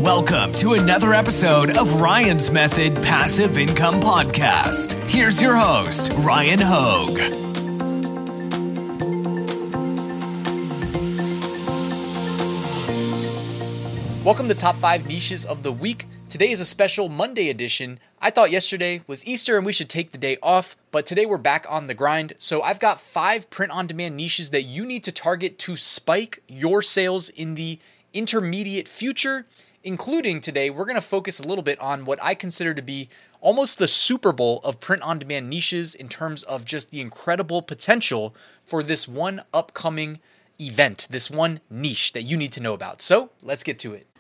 Welcome to another episode of Ryan's Method Passive Income Podcast. Here's your host, Ryan Hogue. Welcome to Top 5 Niches of the Week. Today is a special Monday edition. I thought yesterday was Easter and we should take the day off, but today we're back on the grind. So I've got 5 print-on-demand niches that you need to target to spike your sales in the intermediate future. Including today, we're going to focus a little bit on what I consider to be almost the Super Bowl of print-on-demand niches in terms of just the incredible potential for this one upcoming event, this one niche that you need to know about. So let's get to it.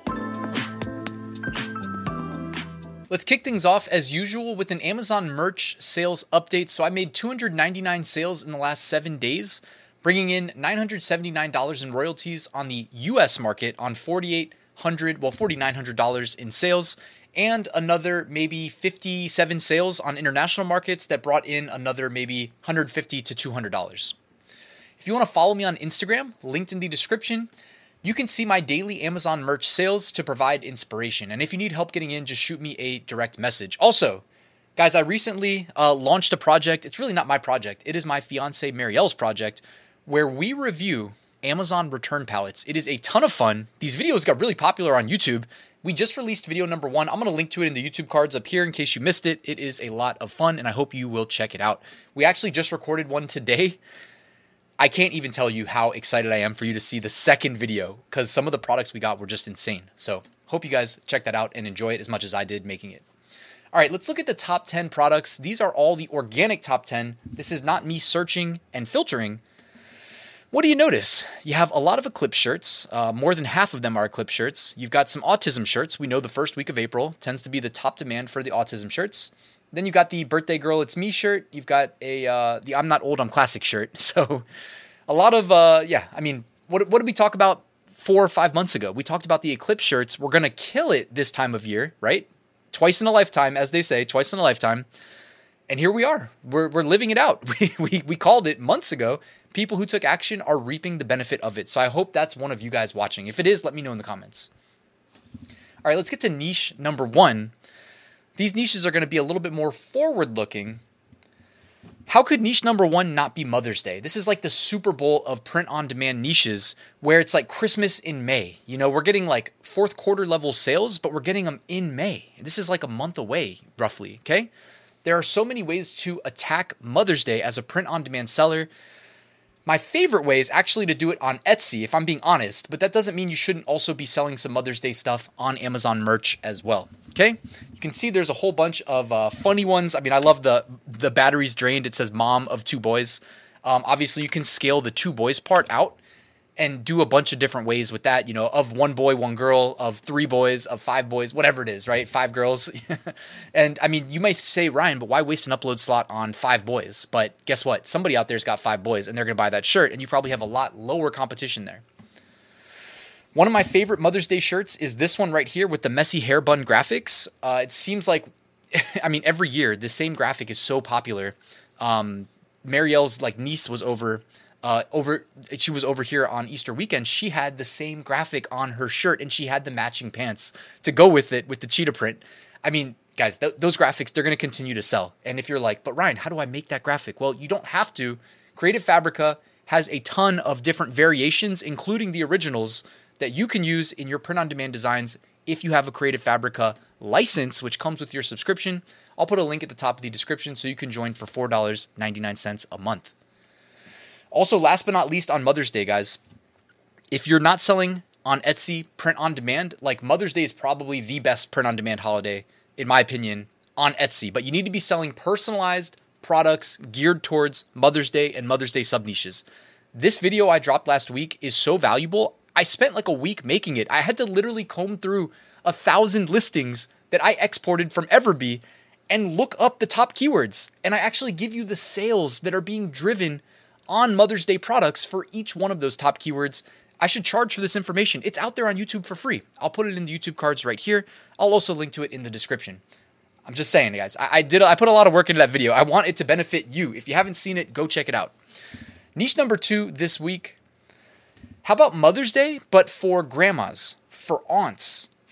Let's kick things off as usual with an Amazon merch sales update. So I made 299 sales in the last 7 days, bringing in $979 in royalties on the US market on $4,900 in sales, and another maybe 57 sales on international markets that brought in another maybe $150 to $200. If you want to follow me on Instagram, linked in the description, you can see my daily Amazon merch sales to provide inspiration. And if you need help getting in, just shoot me a direct message. Also, guys, I recently launched a project. It's really not my project. It is my fiance Marielle's project, where we review Amazon return pallets. It is a ton of fun. These videos got really popular on YouTube. We just released video number 1. I'm going to link to it in the YouTube cards up here in case you missed it. It is a lot of fun, and I hope you will check it out. We actually just recorded one today. I can't even tell you how excited I am for you to see the second video because some of the products we got were just insane. So hope you guys check that out and enjoy it as much as I did making it. All right, let's look at the top 10 products. These are all the organic top 10. This is not me searching and filtering. What do you notice? You have a lot of Eclipse shirts. More than half of them are Eclipse shirts. You've got some autism shirts. We know the first week of April tends to be the top demand for the autism shirts. Then you've got the Birthday Girl It's Me shirt. You've got the I'm Not Old, I'm Classic shirt. So a lot of, what did we talk about 4 or 5 months ago? We talked about the Eclipse shirts. We're going to kill it this time of year, right? Twice in a lifetime, as they say, twice in a lifetime. And here we are. We're living it out. We called it months ago. People who took action are reaping the benefit of it. So I hope that's one of you guys watching. If it is, let me know in the comments. All right, let's get to niche number 1. These niches are going to be a little bit more forward-looking. How could niche number 1 not be Mother's Day? This is like the Super Bowl of print-on-demand niches where it's like Christmas in May. You know, we're getting like 4th quarter level sales, but we're getting them in May. This is like a month away, roughly, okay? There are so many ways to attack Mother's Day as a print-on-demand seller. My favorite way is actually to do it on Etsy, if I'm being honest, but that doesn't mean you shouldn't also be selling some Mother's Day stuff on Amazon merch as well, okay? You can see there's a whole bunch of funny ones. I mean, I love the batteries drained. It says mom of 2 boys. Obviously, you can scale the 2 boys part out and do a bunch of different ways with that, you know, of 1 boy, 1 girl, of 3 boys, of 5 boys, whatever it is, right? 5 girls. And I mean, you might say, Ryan, but why waste an upload slot on 5 boys? But guess what? Somebody out there's got 5 boys and they're going to buy that shirt and you probably have a lot lower competition there. One of my favorite Mother's Day shirts is this one right here with the messy hair bun graphics. It seems like, I mean, every year the same graphic is so popular. Marielle's like niece was she was over here on Easter weekend. She had the same graphic on her shirt and she had the matching pants to go with it with the cheetah print. I mean, guys, those graphics, they're going to continue to sell. And if you're like, but Ryan, how do I make that graphic? Well, you don't have to. Creative Fabrica has a ton of different variations, including the originals that you can use in your print-on-demand designs if you have a Creative Fabrica license, which comes with your subscription. I'll put a link at the top of the description so you can join for $4.99 a month. Also, last but not least on Mother's Day, guys, if you're not selling on Etsy print on demand, like Mother's Day is probably the best print on demand holiday, in my opinion, on Etsy. But you need to be selling personalized products geared towards Mother's Day and Mother's Day sub-niches. This video I dropped last week is so valuable. I spent like a week making it. I had to literally comb through 1,000 listings that I exported from Everbee and look up the top keywords. And I actually give you the sales that are being driven on Mother's Day products for each one of those top keywords. I should charge for this information. It's out there on YouTube for free. I'll put it in the YouTube cards right here. I'll also link to it in the description. I'm just saying, guys, I put a lot of work into that video. I want it to benefit you. If you haven't seen it, go check it out. Niche number 2 this week. How about Mother's Day, but for grandmas, for aunts,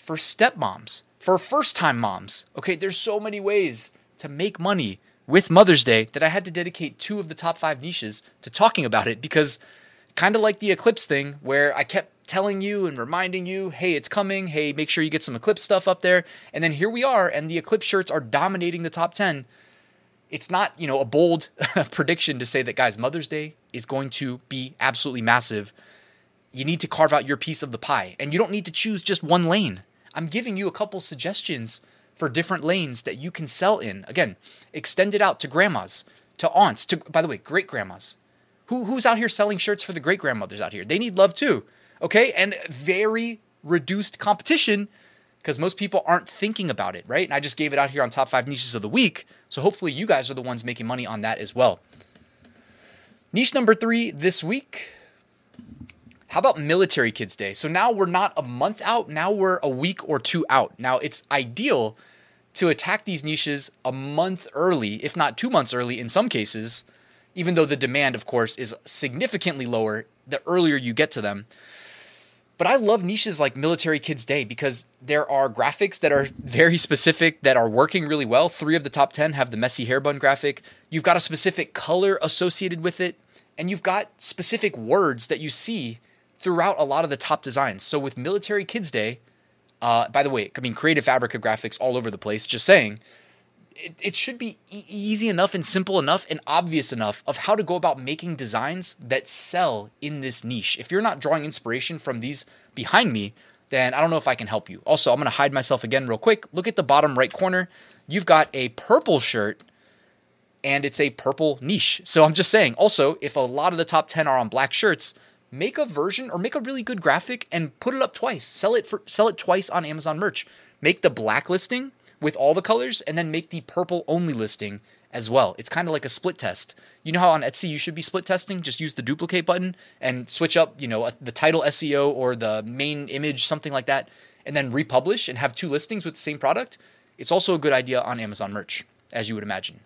for stepmoms, for first-time moms. Okay, there's so many ways to make money with Mother's Day that I had to dedicate 2 of the top 5 niches to talking about it, because kind of like the Eclipse thing where I kept telling you and reminding you, hey, it's coming. Hey, make sure you get some Eclipse stuff up there. And then here we are, and the Eclipse shirts are dominating the top 10. It's not, a bold prediction to say that, guys, Mother's Day is going to be absolutely massive. You need to carve out your piece of the pie, and you don't need to choose just one lane. I'm giving you a couple suggestions for different lanes that you can sell in. Again, extend it out to grandmas, to aunts, to, by the way, great grandmas. Who's out here selling shirts for the great grandmothers out here? They need love too. Okay. And very reduced competition because most people aren't thinking about it, right? And I just gave it out here on top 5 niches of the week. So hopefully you guys are the ones making money on that as well. Niche number 3 this week. How about Military Kids Day? So now we're not a month out. Now we're a week or 2 out. Now it's ideal to attack these niches a month early, if not 2 months early in some cases, even though the demand, of course, is significantly lower the earlier you get to them. But I love niches like Military Kids Day because there are graphics that are very specific that are working really well. 3 of the top 10 have the messy hair bun graphic. You've got a specific color associated with it, and you've got specific words that you see throughout a lot of the top designs. So with Military Kids Day, by the way, Creative Fabrica graphics all over the place, just saying, it should be easy enough and simple enough and obvious enough of how to go about making designs that sell in this niche. If you're not drawing inspiration from these behind me, then I don't know if I can help you. Also, I'm going to hide myself again real quick. Look at the bottom right corner. You've got a purple shirt and it's a purple niche. So I'm just saying, also, if a lot of the top 10 are on black shirts, make a version or make a really good graphic and put it up twice. Sell it twice on Amazon merch. Make the black listing with all the colors, and then make the purple only listing as well. It's kind of like a split test. You know how on Etsy you should be split testing? Just use the duplicate button and switch up, the title SEO or the main image, something like that, and then republish and have 2 listings with the same product. It's also a good idea on Amazon merch, as you would imagine.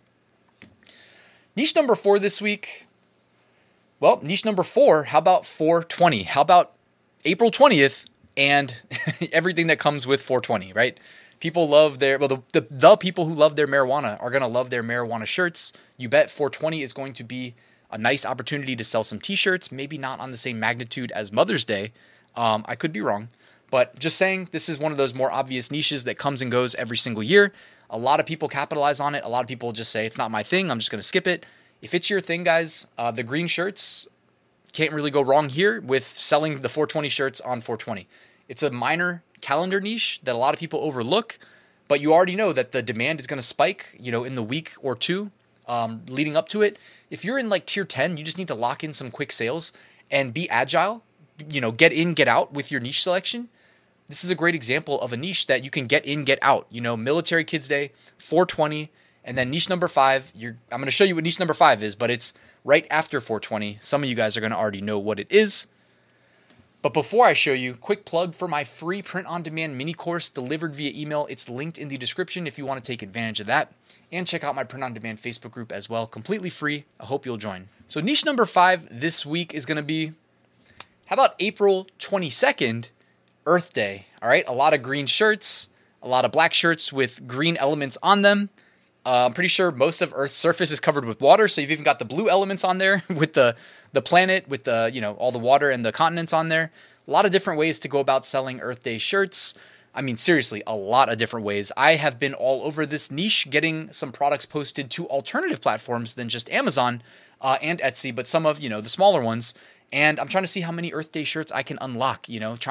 Niche number 4 this week. Well, niche number 4, how about 420? How about April 20th and everything that comes with 420, right? People love the people who love their marijuana are going to love their marijuana shirts. You bet 420 is going to be a nice opportunity to sell some t-shirts, maybe not on the same magnitude as Mother's Day. I could be wrong, but just saying this is one of those more obvious niches that comes and goes every single year. A lot of people capitalize on it. A lot of people just say, it's not my thing. I'm just going to skip it. If it's your thing, guys, the green shirts can't really go wrong here with selling the 420 shirts on 420. It's a minor calendar niche that a lot of people overlook, but you already know that the demand is going to spike, in the week or 2 leading up to it. If you're in like tier 10, you just need to lock in some quick sales and be agile, get in, get out with your niche selection. This is a great example of a niche that you can get in, get out, Military Kids Day, 420, and then niche number 5. I'm going to show you what niche number 5 is, but it's right after 420. Some of you guys are going to already know what it is. But before I show you, quick plug for my free print-on-demand mini course delivered via email. It's linked in the description if you want to take advantage of that. And check out my print-on-demand Facebook group as well. Completely free. I hope you'll join. So niche number 5 this week is going to be, how about April 22nd, Earth Day? All right, a lot of green shirts, a lot of black shirts with green elements on them. I'm pretty sure most of Earth's surface is covered with water, so you've even got the blue elements on there with the planet, with the, all the water and the continents on there. A lot of different ways to go about selling Earth Day shirts. Seriously, a lot of different ways. I have been all over this niche, getting some products posted to alternative platforms than just Amazon and Etsy, but some of, the smaller ones. And I'm trying to see how many Earth Day shirts I can unlock,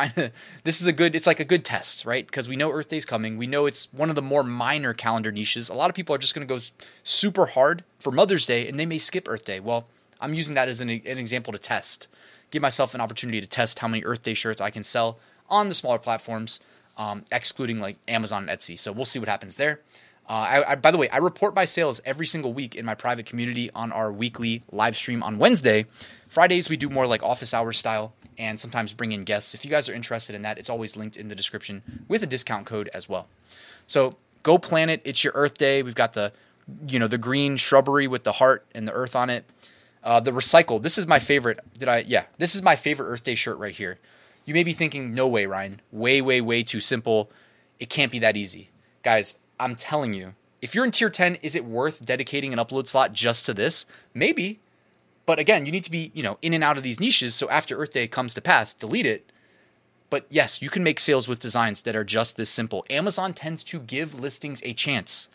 it's like a good test, right? Because we know Earth Day's coming. We know it's one of the more minor calendar niches. A lot of people are just going to go super hard for Mother's Day and they may skip Earth Day. Well, I'm using that as an example to test, give myself an opportunity to test how many Earth Day shirts I can sell on the smaller platforms, excluding like Amazon and Etsy. So we'll see what happens there. By the way, I report my sales every single week in my private community on our weekly live stream on Wednesday. Fridays, we do more like office hours style and sometimes bring in guests. If you guys are interested in that, it's always linked in the description with a discount code as well. So go plan it. It's your Earth Day. We've got the green shrubbery with the heart and the earth on it. The recycled. This is my favorite. This is my favorite Earth Day shirt right here. You may be thinking, no way, Ryan. Way, way, way too simple. It can't be that easy. Guys, I'm telling you, if you're in tier 10, is it worth dedicating an upload slot just to this? Maybe. But again, you need to be, in and out of these niches. So after Earth Day comes to pass, delete it. But yes, you can make sales with designs that are just this simple. Amazon tends to give listings a chance.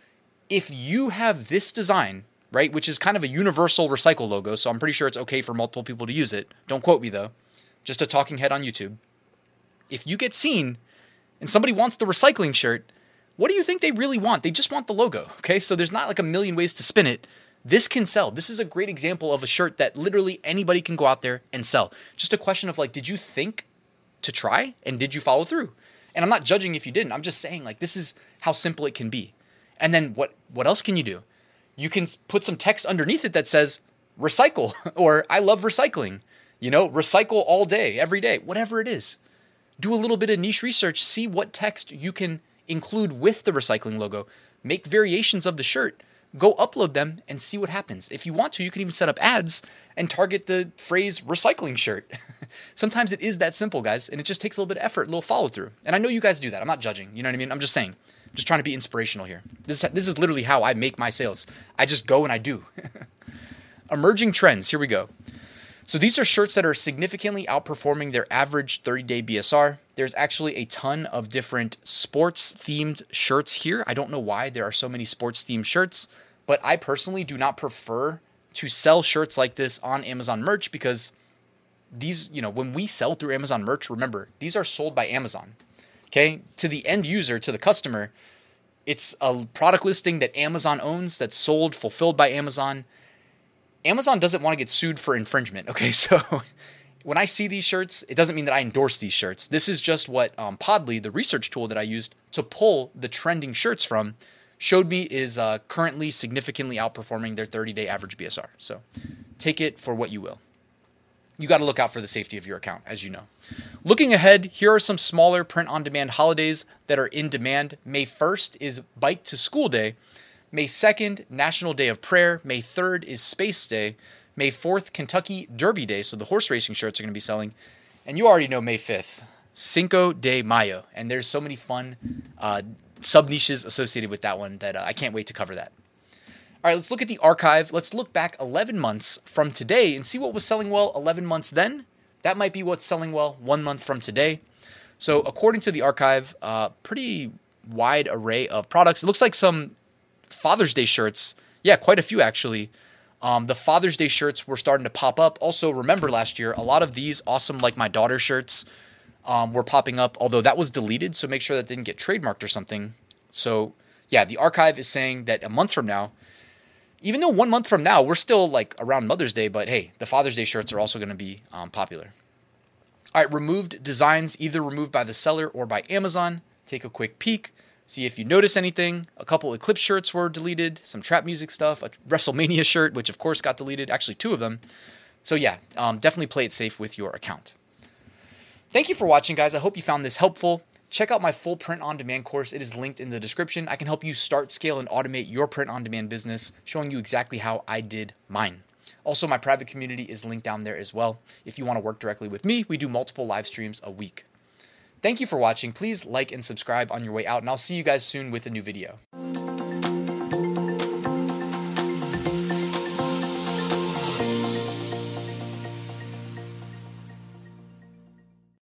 If you have this design, right, which is kind of a universal recycle logo, so I'm pretty sure it's okay for multiple people to use it. Don't quote me though. Just a talking head on YouTube. If you get seen and somebody wants the recycling shirt, what do you think they really want? They just want the logo, okay? So there's not like a million ways to spin it. This can sell. This is a great example of a shirt that literally anybody can go out there and sell. Just a question of did you think to try and did you follow through? And I'm not judging if you didn't. I'm just saying this is how simple it can be. And then what else can you do? You can put some text underneath it that says recycle or I love recycling. Recycle all day, every day, whatever it is. Do a little bit of niche research, see what text you can include with the recycling logo. Make variations of the shirt, go upload them and see what happens. If you want to, you can even set up ads and target the phrase recycling shirt. Sometimes it is that simple, guys, and it just takes a little bit of effort, a little follow through. And I know you guys do that. I'm not judging. You know what I mean? I'm just saying. I'm just trying to be inspirational here. This is literally how I make my sales. I just go and I do. Emerging trends. Here we go. So these are shirts that are significantly outperforming their average 30-day BSR. There's actually a ton of different sports-themed shirts here. I don't know why there are so many sports-themed shirts, but I personally do not prefer to sell shirts like this on Amazon merch because these, when we sell through Amazon merch, remember, these are sold by Amazon, okay? To the end user, to the customer, it's a product listing that Amazon owns that's sold, fulfilled by Amazon. Amazon doesn't want to get sued for infringement, okay? So when I see these shirts, it doesn't mean that I endorse these shirts. This is just what Podly, the research tool that I used to pull the trending shirts from, showed me is currently significantly outperforming their 30-day average BSR. So take it for what you will. You got to look out for the safety of your account, as you know. Looking ahead, here are some smaller print-on-demand holidays that are in demand. May 1st is Bike to School Day. May 2nd, National Day of Prayer. May 3rd is Space Day. May 4th, Kentucky Derby Day. So the horse racing shirts are going to be selling. And you already know May 5th, Cinco de Mayo. And there's so many fun sub-niches associated with that one that I can't wait to cover that. All right, let's look at the archive. Let's look back 11 months from today and see what was selling well 11 months then. That might be what's selling well 1 month from today. So according to the archive, pretty wide array of products. It looks like some Father's Day shirts. Yeah, quite a few actually. The Father's Day shirts were starting to pop up. Also, remember last year, a lot of these awesome Like My Daughter shirts were popping up, although that was deleted, so make sure that didn't get trademarked or something. So yeah, the archive is saying that a month from now, even though 1 month from now, we're still around Mother's Day, but hey, the Father's Day shirts are also going to be popular. All right, removed designs, either removed by the seller or by Amazon. Take a quick peek. See if you notice anything. A couple Eclipse shirts were deleted, some trap music stuff, a WrestleMania shirt, which of course got deleted, actually 2 of them. So yeah, definitely play it safe with your account. Thank you for watching, guys. I hope you found this helpful. Check out my full print-on-demand course. It is linked in the description. I can help you start, scale, and automate your print-on-demand business, showing you exactly how I did mine. Also, my private community is linked down there as well. If you want to work directly with me, we do multiple live streams a week. Thank you for watching. Please like and subscribe on your way out, and I'll see you guys soon with a new video.